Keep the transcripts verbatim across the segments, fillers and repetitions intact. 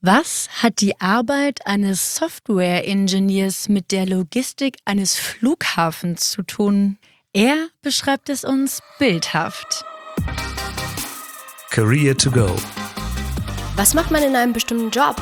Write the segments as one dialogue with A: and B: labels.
A: Was hat die Arbeit eines Software-Engineers mit der Logistik eines Flughafens zu tun? Er beschreibt es uns bildhaft.
B: Career to go.
C: Was macht man in einem bestimmten Job?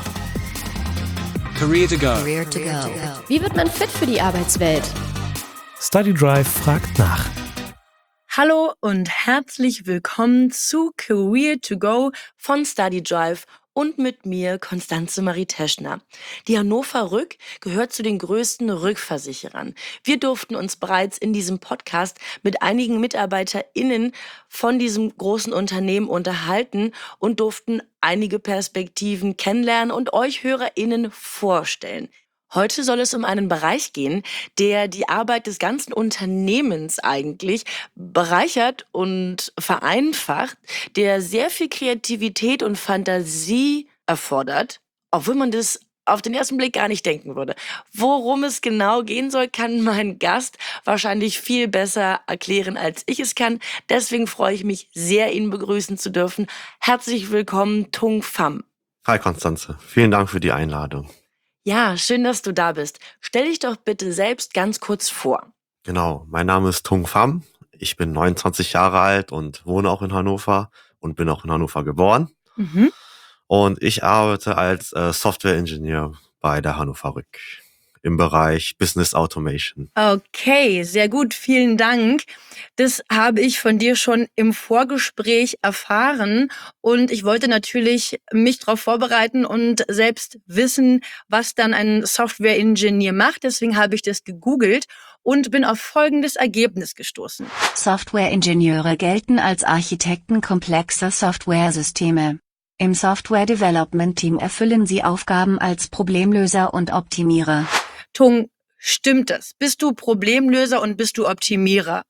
D: Career to go.
C: Career to go. Wie wird man fit für die Arbeitswelt?
B: StudyDrive fragt nach.
A: Hallo und herzlich willkommen zu Career to go von StudyDrive und mit mir Constanze Marie Teschner. Die Hannover Rück gehört zu den größten Rückversicherern. Wir durften uns bereits in diesem Podcast mit einigen MitarbeiterInnen von diesem großen Unternehmen unterhalten und durften einige Perspektiven kennenlernen und euch HörerInnen vorstellen. Heute soll es um einen Bereich gehen, der die Arbeit des ganzen Unternehmens eigentlich bereichert und vereinfacht, der sehr viel Kreativität und Fantasie erfordert, obwohl man das auf den ersten Blick gar nicht denken würde. Worum es genau gehen soll, kann mein Gast wahrscheinlich viel besser erklären, als ich es kann. Deswegen freue ich mich sehr, ihn begrüßen zu dürfen. Herzlich willkommen, Tung Pham.
E: Hi Constanze, vielen Dank für die Einladung.
A: Ja, schön, dass du da bist. Stell dich doch bitte selbst ganz kurz vor.
E: Genau, mein Name ist Tung Pham. Ich bin neunundzwanzig Jahre alt und wohne auch in Hannover und bin auch in Hannover geboren.
A: Mhm.
E: Und ich arbeite als äh, Software-Engineer bei der Hannover Rück im Bereich Business Automation.
A: Okay, sehr gut, vielen Dank. Das habe ich von dir schon im Vorgespräch erfahren und ich wollte natürlich mich darauf vorbereiten und selbst wissen, was dann ein Software-Engineer macht. Deswegen habe ich das gegoogelt und bin auf folgendes Ergebnis gestoßen.
F: Software-Ingenieure gelten als Architekten komplexer Softwaresysteme. Im Software-Development-Team erfüllen sie Aufgaben als Problemlöser und Optimierer.
A: Tung, stimmt das? Bist du Problemlöser und bist du Optimierer?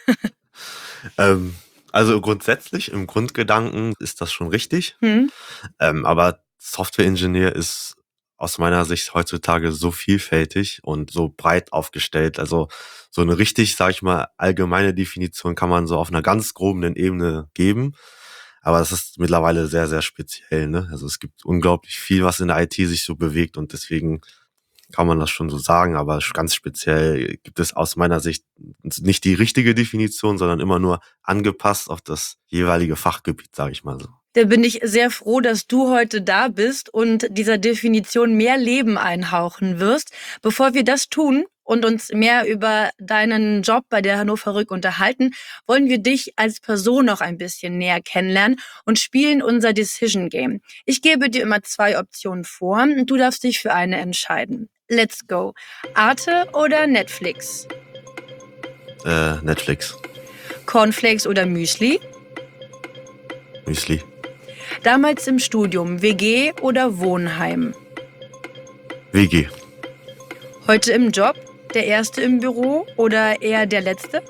E: ähm, also grundsätzlich, im Grundgedanken ist das schon richtig.
A: Hm?
E: Ähm, aber Software-Engineer ist aus meiner Sicht heutzutage so vielfältig und so breit aufgestellt. Also so eine richtig, sag ich mal, allgemeine Definition kann man so auf einer ganz groben Ebene geben. Aber es ist mittlerweile sehr, sehr speziell, ne? Also es gibt unglaublich viel, was in der I T sich so bewegt und deswegen kann man das schon so sagen, aber ganz speziell gibt es aus meiner Sicht nicht die richtige Definition, sondern immer nur angepasst auf das jeweilige Fachgebiet, sage ich mal so.
A: Da bin ich sehr froh, dass du heute da bist und dieser Definition mehr Leben einhauchen wirst. Bevor wir das tun und uns mehr über deinen Job bei der Hannover Rück unterhalten, wollen wir dich als Person noch ein bisschen näher kennenlernen und spielen unser Decision Game. Ich gebe dir immer zwei Optionen vor und du darfst dich für eine entscheiden. Let's go. Arte oder Netflix?
E: Äh, Netflix.
A: Cornflakes oder Müsli?
E: Müsli.
A: Damals im Studium, W G oder Wohnheim?
E: W G.
A: Heute im Job, der Erste im Büro oder eher der Letzte?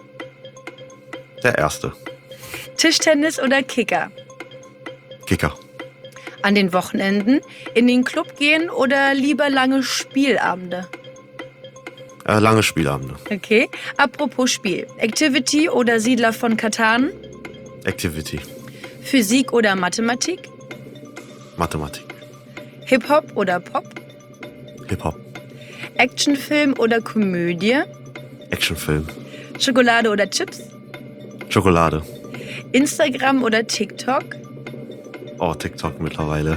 E: Der Erste.
A: Tischtennis oder Kicker?
E: Kicker.
A: An den Wochenenden in den Club gehen oder lieber lange Spielabende?
E: Äh, lange Spielabende.
A: Okay, apropos Spiel. Activity oder Siedler von Catan?
E: Activity.
A: Physik oder Mathematik?
E: Mathematik.
A: Hip-Hop oder Pop?
E: Hip-Hop.
A: Actionfilm oder Komödie?
E: Actionfilm.
A: Schokolade oder Chips?
E: Schokolade.
A: Instagram oder TikTok?
E: Oh, TikTok mittlerweile.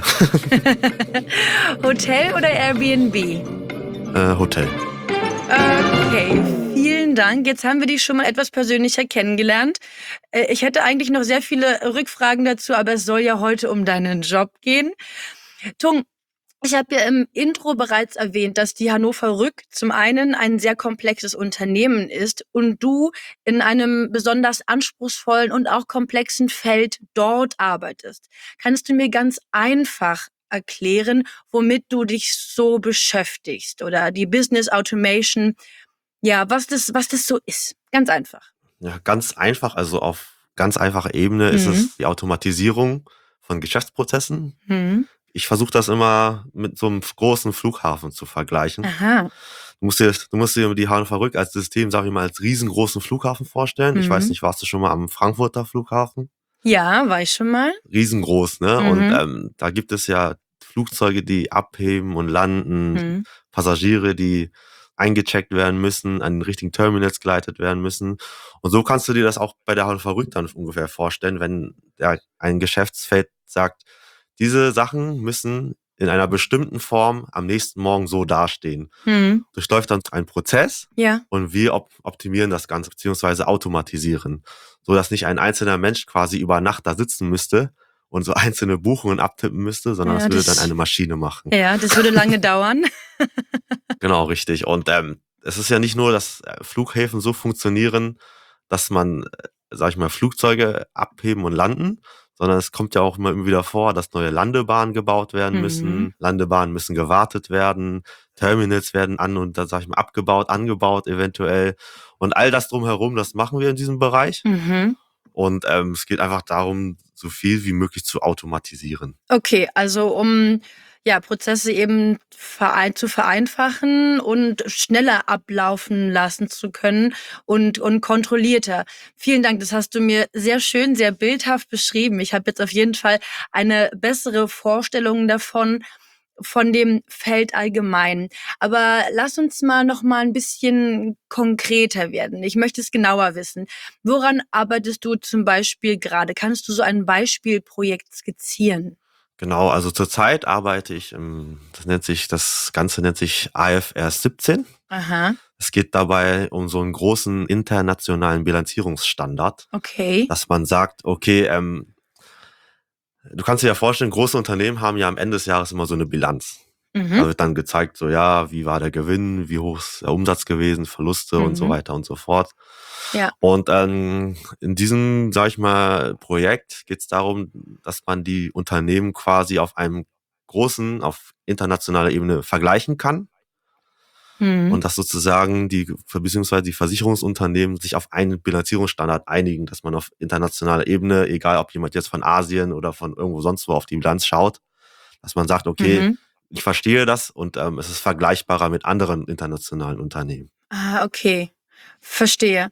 A: Hotel oder Airbnb?
E: äh, Hotel.
A: Okay, vielen Dank. Jetzt haben wir dich schon mal etwas persönlicher kennengelernt. Äh, Ich hätte eigentlich noch sehr viele Rückfragen dazu, aber es soll ja heute um deinen Job gehen. Tung, ich habe ja im Intro bereits erwähnt, dass die Hannover Rück zum einen ein sehr komplexes Unternehmen ist und du in einem besonders anspruchsvollen und auch komplexen Feld dort arbeitest. Kannst du mir ganz einfach erklären, womit du dich so beschäftigst oder die Business Automation, ja, was das, was das so ist? Ganz einfach.
E: Ja, ganz einfach, also auf ganz einfacher Ebene ist
A: Mhm.
E: es die Automatisierung von Geschäftsprozessen.
A: Hm.
E: Ich versuche das immer mit so einem großen Flughafen zu vergleichen.
A: Aha.
E: Du musst dir, du musst dir die Hannover Rück als System, sag ich mal, als riesengroßen Flughafen vorstellen. Ich
A: Mhm.
E: weiß nicht, warst du schon mal am Frankfurter Flughafen?
A: Ja, war ich schon mal.
E: Riesengroß, ne?
A: Mhm.
E: Und ähm, da gibt es ja Flugzeuge, die abheben und landen,
A: Mhm.
E: Passagiere, die eingecheckt werden müssen, an den richtigen Terminals geleitet werden müssen. Und so kannst du dir das auch bei der Hannover Rück dann ungefähr vorstellen, wenn der, ein Geschäftsfeld sagt, diese Sachen müssen in einer bestimmten Form am nächsten Morgen so dastehen.
A: Mhm.
E: Durchläuft dann ein Prozess
A: Ja.
E: und wir op- optimieren das Ganze beziehungsweise automatisieren, so dass nicht ein einzelner Mensch quasi über Nacht da sitzen müsste und so einzelne Buchungen abtippen müsste, sondern
A: Ja,
E: das würde
A: das-
E: dann eine Maschine machen.
A: Ja, das würde lange dauern.
E: Genau, richtig. Und ähm, es ist ja nicht nur, dass äh, Flughäfen so funktionieren, dass man, äh, sag ich mal, Flugzeuge abheben und landen, sondern es kommt ja auch immer wieder vor, dass neue Landebahnen gebaut werden
A: Mhm.
E: müssen. Landebahnen müssen gewartet werden, Terminals werden an und dann, sag ich mal, abgebaut, angebaut eventuell. Und all das drumherum, das machen wir in diesem Bereich.
A: Mhm.
E: Und ähm, es geht einfach darum, so viel wie möglich zu automatisieren.
A: Okay, also um ja, Prozesse eben verein zu vereinfachen und schneller ablaufen lassen zu können und, und kontrollierter. Vielen Dank, das hast du mir sehr schön, sehr bildhaft beschrieben. Ich habe jetzt auf jeden Fall eine bessere Vorstellung davon, von dem Feld allgemein. Aber lass uns mal noch mal ein bisschen konkreter werden. Ich möchte es genauer wissen. Woran arbeitest du zum Beispiel gerade? Kannst du so ein Beispielprojekt skizzieren?
E: Genau, also zurzeit arbeite ich im, das nennt sich, das Ganze nennt sich I F R S siebzehn.
A: Aha,
E: Es geht dabei um so einen großen internationalen Bilanzierungsstandard,
A: okay.
E: dass man sagt, okay, ähm, du kannst dir ja vorstellen, große Unternehmen haben ja am Ende des Jahres immer so eine Bilanz. Da
A: Mhm.
E: wird dann gezeigt, so ja, wie war der Gewinn, wie hoch ist der Umsatz gewesen, Verluste und so
A: Mhm.
E: weiter und so fort.
A: Ja.
E: Und ähm, in diesem, sag ich mal, Projekt geht es darum, dass man die Unternehmen quasi auf einem großen, auf internationaler Ebene vergleichen kann
A: Mhm.
E: und dass sozusagen die, beziehungsweise die Versicherungsunternehmen sich auf einen Bilanzierungsstandard einigen, dass man auf internationaler Ebene, egal ob jemand jetzt von Asien oder von irgendwo sonst wo auf die Bilanz schaut, dass man sagt, okay,
A: Mhm.
E: ich verstehe das und ähm, es ist vergleichbarer mit anderen internationalen Unternehmen.
A: Ah, okay. Verstehe.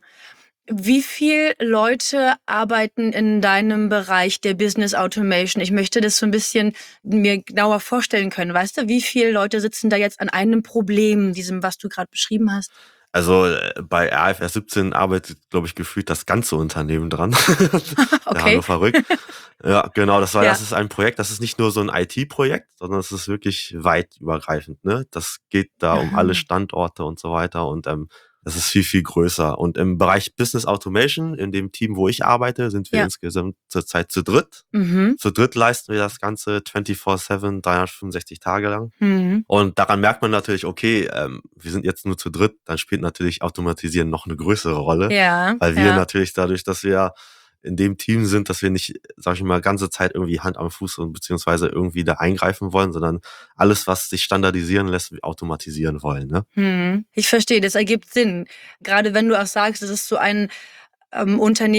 A: Wie viel Leute arbeiten in deinem Bereich der Business Automation? Ich möchte das so ein bisschen mir genauer vorstellen können. Weißt du, wie viele Leute sitzen da jetzt an einem Problem, diesem, was du gerade beschrieben hast?
E: Also äh, bei R F R siebzehn arbeitet, glaube ich, gefühlt das ganze Unternehmen dran. Der
A: Okay.
E: Hannover Rück. Ja, genau, das war,
A: Ja.
E: das ist ein Projekt, das ist nicht nur so ein I T-Projekt, sondern es ist wirklich weit übergreifend, ne? Das geht da um alle
A: Aha.
E: Standorte und so weiter und ähm, das ist viel, viel größer. Und im Bereich Business Automation, in dem Team, wo ich arbeite, sind wir
A: Ja.
E: insgesamt zurzeit zu dritt.
A: Mhm.
E: Zu dritt leisten wir das Ganze vierundzwanzig sieben, dreihundertfünfundsechzig Tage lang.
A: Mhm.
E: Und daran merkt man natürlich, okay, ähm, wir sind jetzt nur zu dritt, dann spielt natürlich Automatisieren noch eine größere Rolle,
A: Ja,
E: weil wir
A: ja.
E: natürlich dadurch, dass wir in dem Team sind, dass wir nicht, sag ich mal, ganze Zeit irgendwie Hand am Fuß und beziehungsweise irgendwie da eingreifen wollen, sondern alles, was sich standardisieren lässt, wir automatisieren wollen. Ne?
A: Mhm. Ich verstehe, das ergibt Sinn. Gerade wenn du auch sagst, es ist so ein ähm,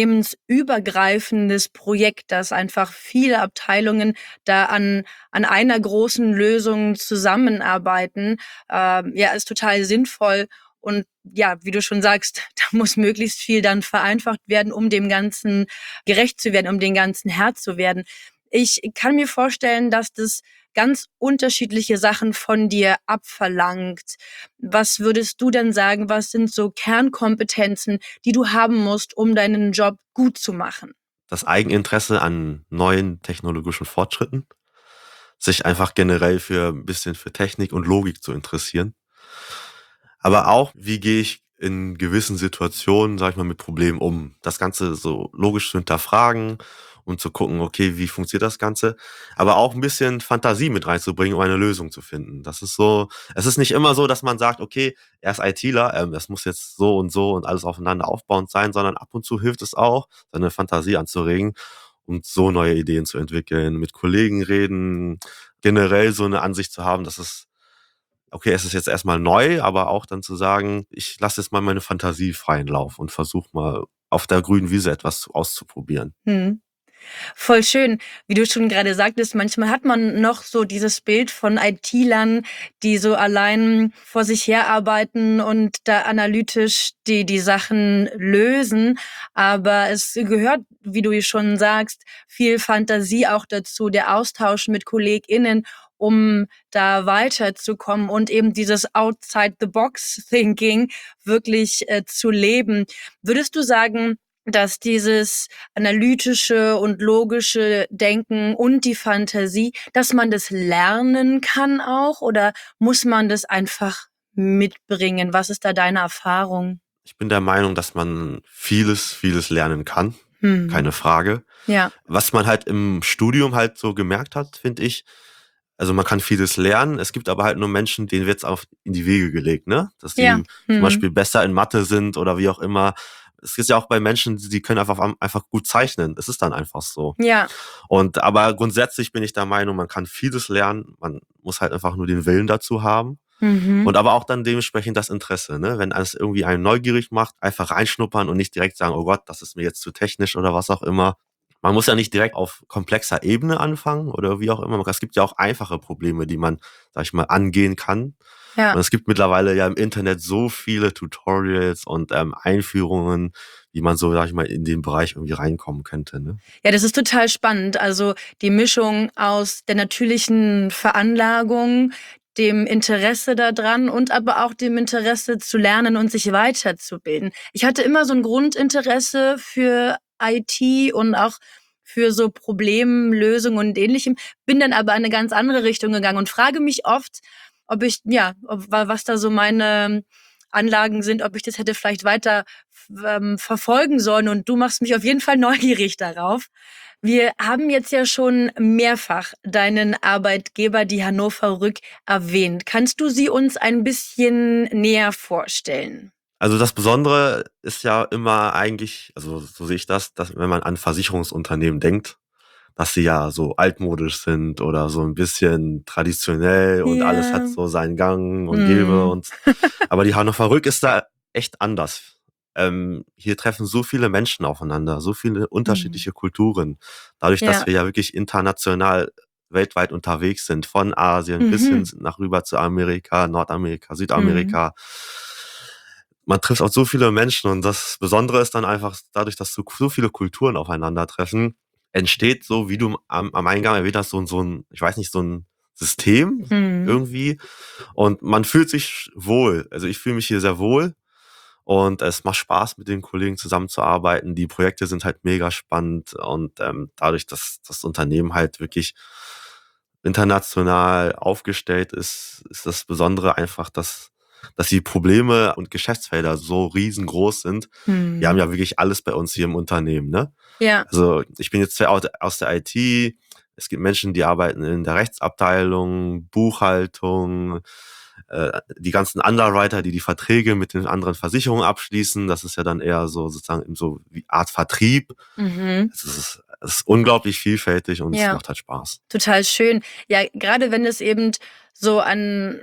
A: unternehmensübergreifendes Projekt, dass einfach viele Abteilungen da an, an einer großen Lösung zusammenarbeiten. Ähm, ja, ist total sinnvoll. Und ja, wie du schon sagst, da muss möglichst viel dann vereinfacht werden, um dem Ganzen gerecht zu werden, um dem Ganzen Herr zu werden. Ich kann mir vorstellen, dass das ganz unterschiedliche Sachen von dir abverlangt. Was würdest du denn sagen, was sind so Kernkompetenzen, die du haben musst, um deinen Job gut zu machen?
E: Das Eigeninteresse an neuen technologischen Fortschritten, sich einfach generell für ein bisschen für Technik und Logik zu interessieren. Aber auch, wie gehe ich in gewissen Situationen, sag ich mal, mit Problemen um? Das Ganze so logisch zu hinterfragen und zu gucken, okay, wie funktioniert das Ganze? Aber auch ein bisschen Fantasie mit reinzubringen, um eine Lösung zu finden. Das ist so, es ist nicht immer so, dass man sagt, okay, er ist ITler, ähm, das muss jetzt so und so und alles aufeinander aufbauend sein, sondern ab und zu hilft es auch, seine Fantasie anzuregen und so neue Ideen zu entwickeln, mit Kollegen reden, generell so eine Ansicht zu haben, dass es okay, es ist jetzt erstmal neu, aber auch dann zu sagen, ich lasse jetzt mal meine Fantasie freien Lauf und versuche mal auf der grünen Wiese etwas auszuprobieren.
A: Hm. Voll schön. Wie du schon gerade sagtest, manchmal hat man noch so dieses Bild von ITlern, die so allein vor sich herarbeiten und da analytisch die, die Sachen lösen. Aber es gehört, wie du schon sagst, viel Fantasie auch dazu, der Austausch mit KollegInnen, um da weiterzukommen und eben dieses Outside-the-Box-Thinking wirklich äh, zu leben. Würdest du sagen, dass dieses analytische und logische Denken und die Fantasie, dass man das lernen kann auch, oder muss man das einfach mitbringen? Was ist da deine Erfahrung?
E: Ich bin der Meinung, dass man vieles, vieles lernen kann.
A: Hm.
E: Keine Frage.
A: Ja.
E: Was man halt im Studium halt so gemerkt hat, finde ich, also man kann vieles lernen, es gibt aber halt nur Menschen, denen wird's auf in die Wege gelegt, ne? Dass die
A: Ja.
E: zum
A: Mhm.
E: Beispiel besser in Mathe sind oder wie auch immer. Es ist ja auch bei Menschen, die können einfach, einfach gut zeichnen. Es ist dann einfach so.
A: Ja.
E: Und aber grundsätzlich bin ich der Meinung, man kann vieles lernen. Man muss halt einfach nur den Willen dazu haben.
A: Mhm.
E: Und aber auch dann dementsprechend das Interesse, ne? Wenn es irgendwie einen neugierig macht, einfach reinschnuppern und nicht direkt sagen, oh Gott, das ist mir jetzt zu technisch oder was auch immer. Man muss ja nicht direkt auf komplexer Ebene anfangen oder wie auch immer. Es gibt ja auch einfache Probleme, die man, sag ich mal, angehen kann.
A: Ja.
E: Und es gibt mittlerweile ja im Internet so viele Tutorials und ähm, Einführungen, wie man so, sag ich mal, in den Bereich irgendwie reinkommen könnte, ne?
A: Ja, das ist total spannend. Also die Mischung aus der natürlichen Veranlagung, dem Interesse daran und aber auch dem Interesse zu lernen und sich weiterzubilden. Ich hatte immer so ein Grundinteresse für I T und auch für so Problemlösungen und Ähnlichem, bin dann aber in eine ganz andere Richtung gegangen und frage mich oft, ob ich, ja, ob, was da so meine Anlagen sind, ob ich das hätte vielleicht weiter ähm, verfolgen sollen. Und du machst mich auf jeden Fall neugierig darauf. Wir haben jetzt ja schon mehrfach deinen Arbeitgeber, die Hannover Rück, erwähnt. Kannst du sie uns ein bisschen näher vorstellen?
E: Also das Besondere ist ja immer eigentlich, also so sehe ich das, dass wenn man an Versicherungsunternehmen denkt, dass sie ja so altmodisch sind oder so ein bisschen traditionell und
A: Ja.
E: alles hat so seinen Gang und
A: Mm.
E: Gebe und aber die Hannover Rück ist da echt anders. Ähm, hier treffen so viele Menschen aufeinander, so viele unterschiedliche Kulturen. Dadurch, dass
A: Ja.
E: wir ja wirklich international weltweit unterwegs sind, von Asien bis hin
A: Mhm.
E: nach rüber zu Amerika, Nordamerika, Südamerika. Man trifft auch so viele Menschen und das Besondere ist dann einfach dadurch, dass so, so viele Kulturen aufeinandertreffen, entsteht so, wie du am, am Eingang erwähnt hast, so, so ein, ich weiß nicht, so ein System
A: Mhm.
E: irgendwie und man fühlt sich wohl. Also ich fühle mich hier sehr wohl und es macht Spaß, mit den Kollegen zusammenzuarbeiten. Die Projekte sind halt mega spannend und ähm, dadurch, dass das Unternehmen halt wirklich international aufgestellt ist, ist das Besondere einfach, dass dass die Probleme und Geschäftsfelder so riesengroß sind.
A: Mhm.
E: Wir haben ja wirklich alles bei uns hier im Unternehmen, ne?
A: Ja.
E: Also ich bin jetzt zwar aus der I T, es gibt Menschen, die arbeiten in der Rechtsabteilung, Buchhaltung, äh, die ganzen Underwriter, die die Verträge mit den anderen Versicherungen abschließen. Das ist ja dann eher so sozusagen so wie Art Vertrieb.
A: Mhm.
E: Es ist, es ist unglaublich vielfältig und
A: Ja.
E: es macht halt Spaß.
A: Total schön. Ja, gerade wenn es eben so ein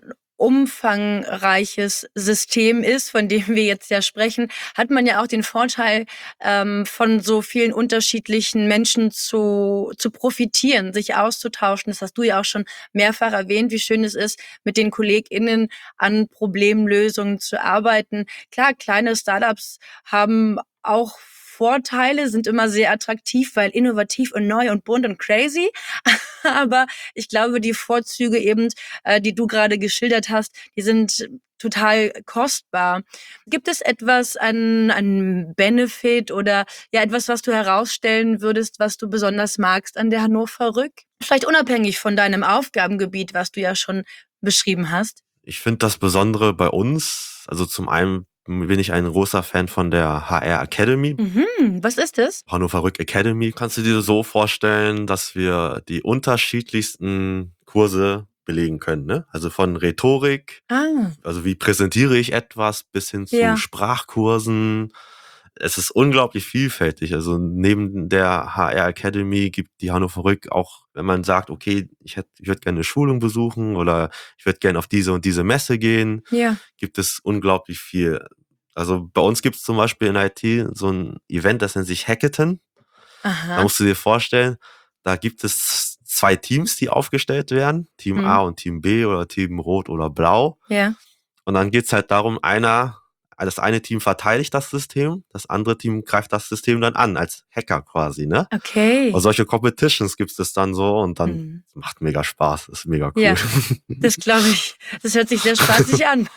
A: umfangreiches System ist, von dem wir jetzt ja sprechen, hat man ja auch den Vorteil, ähm, von so vielen unterschiedlichen Menschen zu, zu profitieren, sich auszutauschen. Das hast du ja auch schon mehrfach erwähnt, wie schön es ist, mit den KollegInnen an Problemlösungen zu arbeiten. Klar, kleine Startups haben auch Vorteile, sind immer sehr attraktiv, weil innovativ und neu und bunt und crazy. Aber ich glaube, die Vorzüge eben, äh, die du gerade geschildert hast, die sind total kostbar. Gibt es etwas an, an Benefit oder ja etwas, was du herausstellen würdest, was du besonders magst an der Hannover Rück? Vielleicht unabhängig von deinem Aufgabengebiet, was du ja schon beschrieben hast.
E: Ich finde das Besondere bei uns, also zum einen bin ich ein großer Fan von der H R Academy.
A: Mhm, was ist das?
E: Hannover Rück Academy. Kannst du dir so vorstellen, dass wir die unterschiedlichsten Kurse belegen können, ne? Also von Rhetorik,
A: Ah,
E: also wie präsentiere ich etwas, bis hin zu
A: Ja.
E: Sprachkursen. Es ist unglaublich vielfältig. Also neben der H R Academy gibt die Hannover Rück auch, wenn man sagt, okay, ich hätte, ich würde gerne eine Schulung besuchen oder ich würde gerne auf diese und diese Messe gehen,
A: ja.
E: gibt es unglaublich viel. Also bei uns gibt es zum Beispiel in I T so ein Event, das nennt sich Hackathon. Da
A: Aha.
E: musst du dir vorstellen, da gibt es zwei Teams, die aufgestellt werden. Team
A: Mhm.
E: A und Team B oder Team Rot oder Blau.
A: Ja.
E: Und dann geht's halt darum, einer das eine Team verteidigt das System, das andere Team greift das System dann an, als Hacker quasi, ne?
A: Okay.
E: Und solche Competitions gibt es dann so und dann
A: Hm.
E: macht mega Spaß, ist mega cool.
A: Ja, das glaube ich. Das hört sich sehr spaßig an.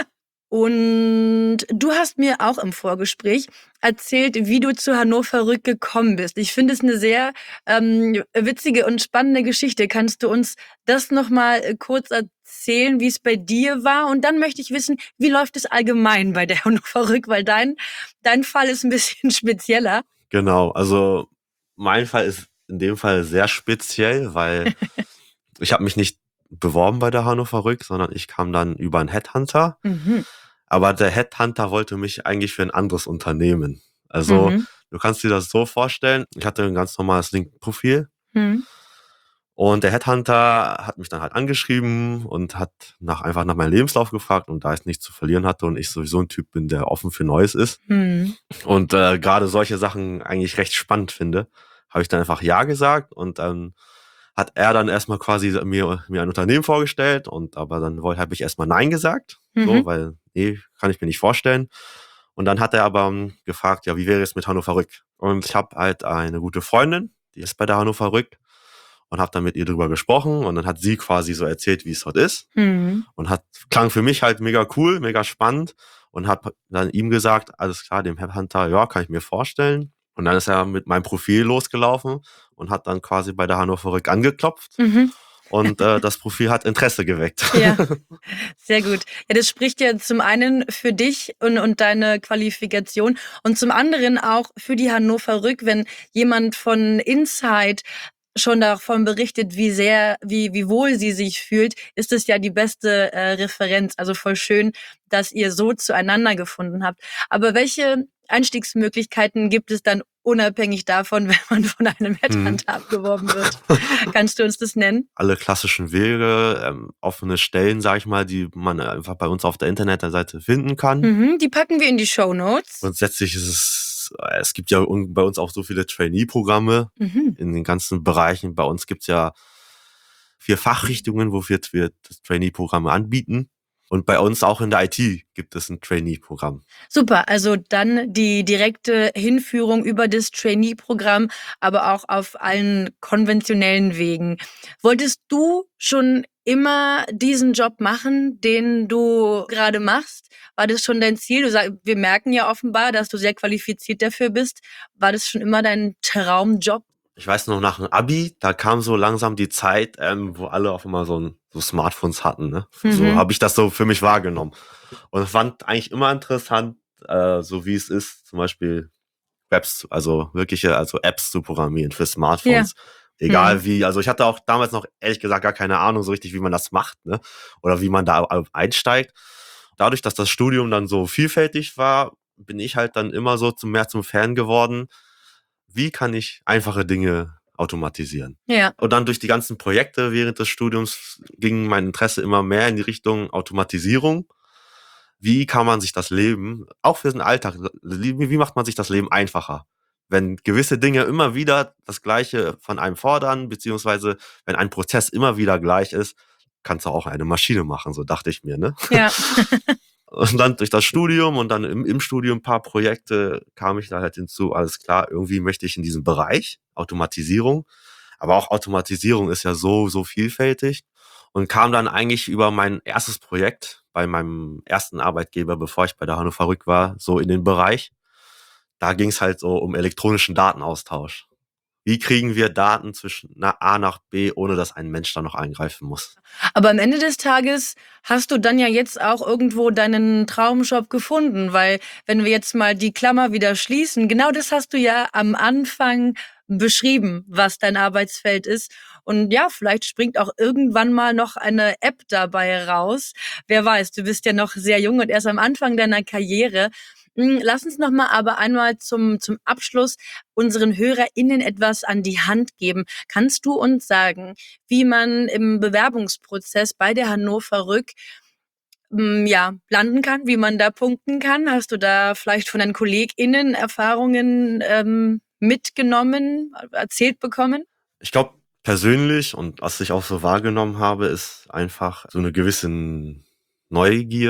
A: Und du hast mir auch im Vorgespräch erzählt, wie du zu Hannover Rück gekommen bist. Ich finde es eine sehr ähm, witzige und spannende Geschichte. Kannst du uns das nochmal kurz erzählen, wie es bei dir war? Und dann möchte ich wissen, wie läuft es allgemein bei der Hannover Rück? Weil dein, dein Fall ist ein bisschen spezieller.
E: Genau, also mein Fall ist in dem Fall sehr speziell, weil ich habe mich nicht beworben bei der Hannover Rück, sondern ich kam dann über einen Headhunter.
A: Mhm.
E: Aber der Headhunter wollte mich eigentlich für ein anderes Unternehmen. Also
A: Mhm.
E: du kannst dir das so vorstellen, ich hatte ein ganz normales LinkedIn-Profil
A: Mhm.
E: und der Headhunter hat mich dann halt angeschrieben und hat nach einfach nach meinem Lebenslauf gefragt, und da ich nichts zu verlieren hatte und ich sowieso ein Typ bin, der offen für Neues ist
A: Mhm.
E: und äh, gerade solche Sachen eigentlich recht spannend finde, habe ich dann einfach ja gesagt, und dann hat er dann erstmal quasi mir, mir ein Unternehmen vorgestellt, und aber dann habe ich erstmal Nein gesagt, so,
A: Mhm.
E: weil, nee, kann ich mir nicht vorstellen. Und dann hat er aber ähm, gefragt, ja, wie wäre es mit Hannover Rück? Und ich habe halt eine gute Freundin, die ist bei der Hannover Rück, und habe dann mit ihr drüber gesprochen, und dann hat sie quasi so erzählt, wie es dort ist,
A: Mhm.
E: und hat klang für mich halt mega cool, mega spannend, und habe dann ihm gesagt, alles klar, dem Headhunter, ja, kann ich mir vorstellen. Und dann ist er mit meinem Profil losgelaufen und hat dann quasi bei der Hannover Rück angeklopft,
A: Mhm.
E: und äh, das Profil hat Interesse geweckt.
A: Ja, sehr gut. Ja, das spricht ja zum einen für dich und, und deine Qualifikation und zum anderen auch für die Hannover Rück, wenn jemand von Inside schon davon berichtet, wie sehr, wie, wie wohl sie sich fühlt, ist es ja die beste äh, Referenz. Also voll schön, dass ihr so zueinander gefunden habt. Aber welche Einstiegsmöglichkeiten gibt es dann unabhängig davon, wenn man von einem Headhunter abgeworben wird? Kannst du uns das nennen?
E: Alle klassischen Wege, ähm, offene Stellen, sag ich mal, die man einfach bei uns auf der Internetseite finden kann.
A: Mhm, die packen wir in die Shownotes.
E: Grundsätzlich ist es, es gibt ja un- bei uns auch so viele Trainee-Programme
A: Mhm.
E: in den ganzen Bereichen. Bei uns gibt's ja vier Fachrichtungen, wofür wir das Trainee-Programme anbieten. Und bei uns auch in der I T gibt es ein Trainee-Programm.
A: Super, also dann die direkte Hinführung über das Trainee-Programm, aber auch auf allen konventionellen Wegen. Wolltest du schon immer diesen Job machen, den du gerade machst? War das schon dein Ziel? Du sag, wir merken ja offenbar, dass du sehr qualifiziert dafür bist. War das schon immer dein Traumjob?
E: Ich weiß noch, nach dem Abi, da kam so langsam die Zeit, ähm, wo alle auf einmal so, ein, so Smartphones hatten. Ne?
A: Mhm.
E: So habe ich das so für mich wahrgenommen. Und ich fand eigentlich immer interessant, äh, so wie es ist, zum Beispiel Webs, zu- also wirkliche, also Apps zu programmieren für Smartphones. Egal
A: Mhm.
E: wie, also ich hatte auch damals noch ehrlich gesagt gar keine Ahnung so richtig, wie man das macht, ne? Oder wie man da einsteigt. Dadurch, dass das Studium dann so vielfältig war, bin ich halt dann immer so zum, mehr zum Fan geworden. Wie kann ich einfache Dinge automatisieren?
A: Ja.
E: Und dann durch die ganzen Projekte während des Studiums ging mein Interesse immer mehr in die Richtung Automatisierung. Wie kann man sich das Leben, auch für den Alltag, wie wie macht man sich das Leben einfacher? Wenn gewisse Dinge immer wieder das Gleiche von einem fordern, beziehungsweise wenn ein Prozess immer wieder gleich ist, kannst du auch eine Maschine machen, so dachte ich mir, ne?
A: Ja.
E: Und dann durch das Studium und dann im, im Studium ein paar Projekte kam ich da halt hinzu, alles klar, irgendwie möchte ich in diesem Bereich Automatisierung, aber auch Automatisierung ist ja so, so vielfältig, und kam dann eigentlich über mein erstes Projekt bei meinem ersten Arbeitgeber, bevor ich bei der Hannover Rück war, so in den Bereich. Da ging es halt so um elektronischen Datenaustausch. Wie kriegen wir Daten zwischen na- A nach B, ohne dass ein Mensch da noch eingreifen muss?
A: Aber am Ende des Tages hast du dann ja jetzt auch irgendwo deinen Traumjob gefunden, weil wenn wir jetzt mal die Klammer wieder schließen, genau das hast du ja am Anfang beschrieben, was dein Arbeitsfeld ist. Und ja, vielleicht springt auch irgendwann mal noch eine App dabei raus. Wer weiß, du bist ja noch sehr jung und erst am Anfang deiner Karriere. Hm, Lass uns noch mal aber einmal zum, zum Abschluss unseren HörerInnen etwas an die Hand geben. Kannst du uns sagen, wie man im Bewerbungsprozess bei der Hannover Rück mm, ja, landen kann, wie man da punkten kann? Hast du da vielleicht von deinen KollegInnen Erfahrungen ähm, mitgenommen, erzählt bekommen?
E: Ich glaube, persönlich und was ich auch so wahrgenommen habe, ist einfach so eine gewisse Neugier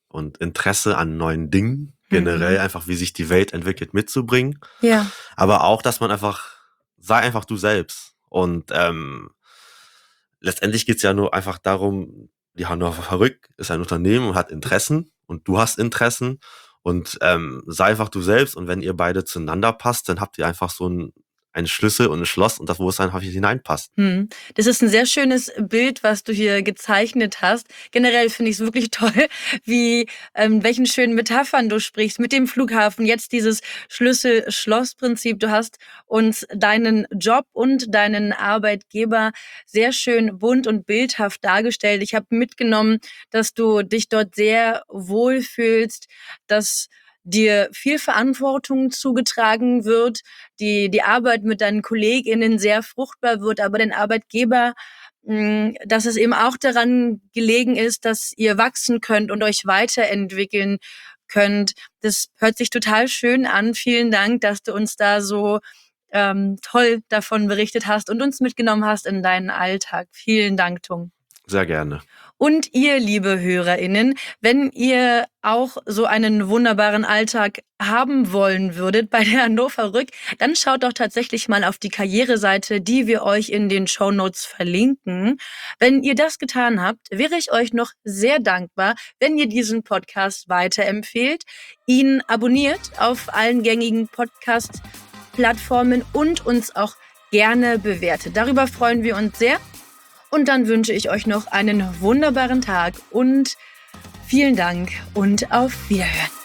E: und Interesse an neuen Dingen, generell
A: Mhm.
E: einfach, wie sich die Welt entwickelt, mitzubringen.
A: Ja.
E: Aber auch, dass man einfach, sei einfach du selbst. Und ähm, letztendlich geht's ja nur einfach darum, die Hannover Rück ist ein Unternehmen und hat Interessen und du hast Interessen und ähm, sei einfach du selbst und wenn ihr beide zueinander passt, dann habt ihr einfach so ein, ein Schlüssel und ein Schloss und das, wo es einfach hineinpasst.
A: Hm. Das ist ein sehr schönes Bild, was du hier gezeichnet hast. Generell finde ich es wirklich toll, wie ähm, welchen schönen Metaphern du sprichst mit dem Flughafen. Jetzt dieses Schlüssel-Schloss-Prinzip. Du hast uns deinen Job und deinen Arbeitgeber sehr schön bunt und bildhaft dargestellt. Ich habe mitgenommen, dass du dich dort sehr wohlfühlst, dass dir viel Verantwortung zugetragen wird, die die Arbeit mit deinen KollegInnen sehr fruchtbar wird, aber den Arbeitgeber, mh, dass es eben auch daran gelegen ist, dass ihr wachsen könnt und euch weiterentwickeln könnt. Das hört sich total schön an. Vielen Dank, dass du uns da so ähm, toll davon berichtet hast und uns mitgenommen hast in deinen Alltag. Vielen Dank, Tung.
E: Sehr gerne.
A: Und ihr, liebe HörerInnen, wenn ihr auch so einen wunderbaren Alltag haben wollen würdet bei der Hannover Rück, dann schaut doch tatsächlich mal auf die Karriereseite, die wir euch in den Shownotes verlinken. Wenn ihr das getan habt, wäre ich euch noch sehr dankbar, wenn ihr diesen Podcast weiterempfehlt, ihn abonniert auf allen gängigen Podcast-Plattformen und uns auch gerne bewertet. Darüber freuen wir uns sehr. Und dann wünsche ich euch noch einen wunderbaren Tag und vielen Dank und auf Wiederhören.